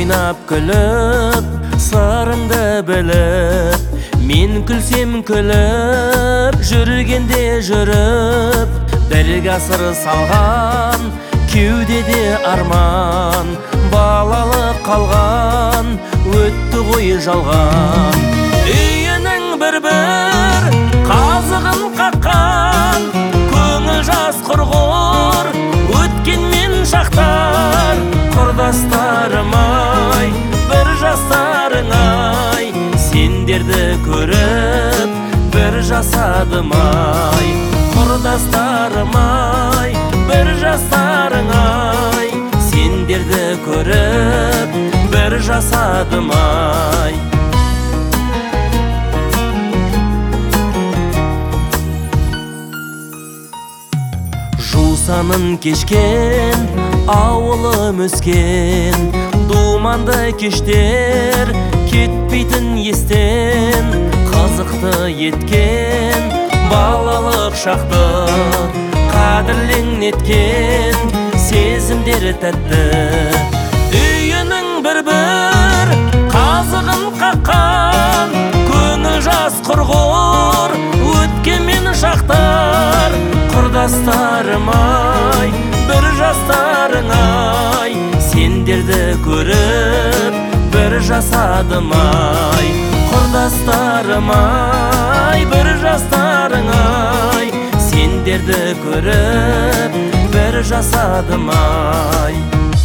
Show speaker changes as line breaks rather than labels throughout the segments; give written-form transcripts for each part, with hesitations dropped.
ойнап күліп, сырыңды біліп, мен күлсем күліп, жүргенде жүріп, бір ғасыр салған кеудеде арман, балалық қалған, өтті ғой жалған. Үйінің бір-бір қазығын қаққан, көңіл жас құрғыр, өткенмен шақтар. Құрдастарым-ай, бір жастарың-ай, сендерді көріп, бір жасадым-ай. Құрдастарым-ай, бір жастарың-ай, сендерді көріп, бір жасадым-ай. Жусанын кешкен, ауылым өскен, думанды кештер кетпейтін естен, қызықты еткен балалық шақты, қадірлен еткен сезімдер тәтті. Үйінің бір-бір қазығын қаққан, көңіл жас құрғыр, өткенмен шақтар. Құрдастарым-ай, бір жастарың-ай, сендерді көріп, бір жасадым-ай. Құрдастарым-ай, бір жастарың-ай, сендерді көріп, бір жасадым-ай.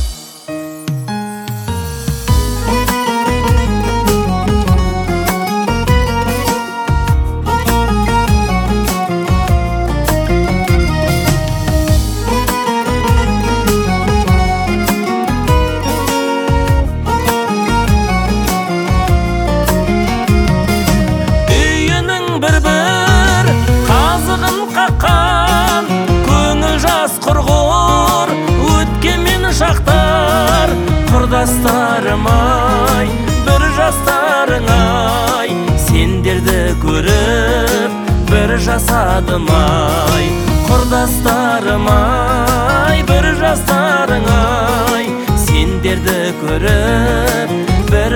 Бір-бір қазығын қаққан, көңіл жас құрғыр, өткенмен шақтар. Құрдастарым-ай, бір жастарың-ай, сендерді көріп, бір жасадым-ай. Құрдастарым-ай, бір жастарың-ай, сендерді көріп, бір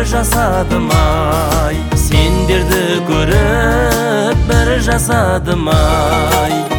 жасадым-ай. Сендерді көріп, бір жасадым-ай.